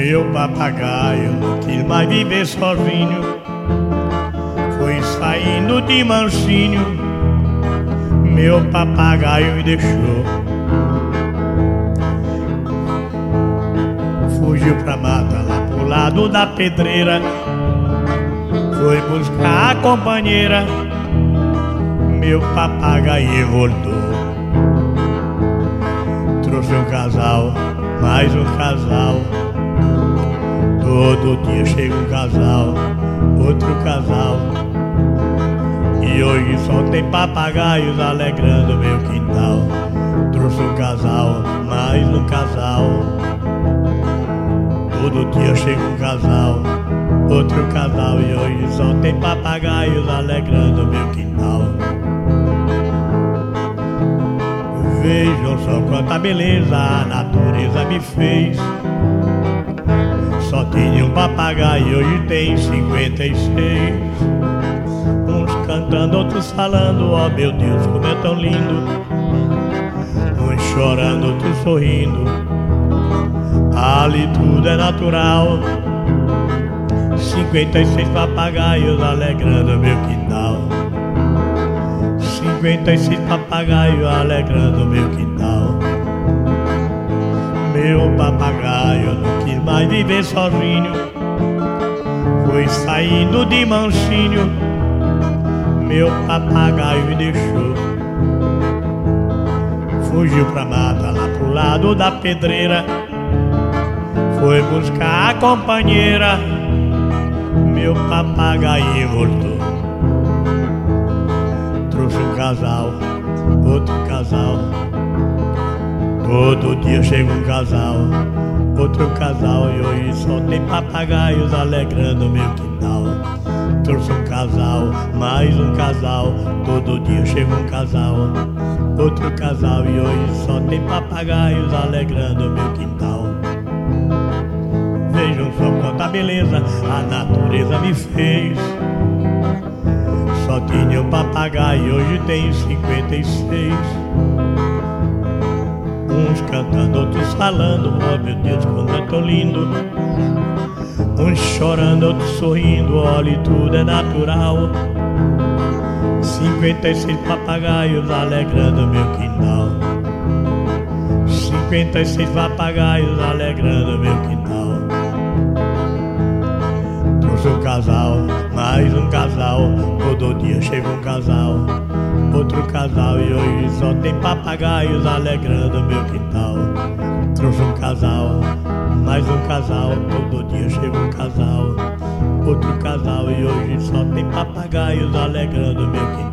Meu papagaio não quis mais viver sozinho, foi saindo de mansinho. Meu papagaio me deixou, fugiu pra mata lá pro lado da pedreira, foi buscar a companheira. Meu papagaio voltou, trouxe um casal, mais um casal. Todo dia chega um casal, outro casal. E hoje só tem papagaios alegrando meu quintal. Trouxe um casal, mais um casal. Todo dia chega um casal, outro casal. E hoje só tem papagaios alegrando meu quintal. Vejam só quanta beleza a natureza me fez. Só tinha um papagaio, hoje tem 56. Uns cantando, outros falando, oh meu Deus, como é tão lindo. Uns chorando, outros sorrindo, ali tudo é natural. 56 papagaios alegrando meu quintal. 56 papagaios alegrando meu quintal. Meu papagaio não quis mais viver sozinho, foi saindo de mansinho. Meu papagaio me deixou, fugiu pra mata lá pro lado da pedreira, foi buscar a companheira. Meu papagaio voltou, trouxe um casal, outro casal. Todo dia chega um casal, outro casal. E hoje só tem papagaios alegrando meu quintal. Trouxe um casal, mais um casal. Todo dia chega um casal, outro casal. E hoje só tem papagaios alegrando meu quintal. Vejam só quanta beleza a natureza me fez. Só tinha um papagaio, hoje tem 56. Uns cantando, outros falando, oh meu Deus, como é tão lindo. Uns chorando, outros sorrindo, olha, tudo é natural. 56 papagaios alegrando meu quintal. 56 papagaios alegrando meu quintal. Trouxe um casal, mais um casal. Todo dia chega um casal, outro casal. E hoje só tem papagaios alegrando meu quintal. Trouxe um casal, mais um casal. Todo dia chega um casal, outro casal. E hoje só tem papagaios alegrando meu quintal.